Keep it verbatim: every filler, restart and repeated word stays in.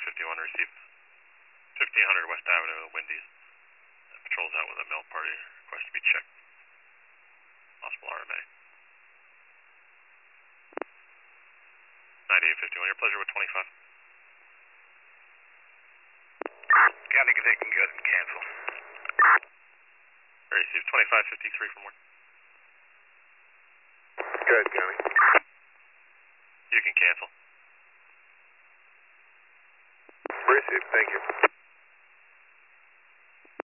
fifty-one, receive fifteen hundred West Avenue, Wendy's. Uh, patrol's out with a mail party, request to be checked. Possible R M A. ninety-eight fifty-one, your pleasure with twenty-five. County connecting, good and cancel. Receive twenty-five fifty-three from one. Good, County. You can cancel. Receive, thank you.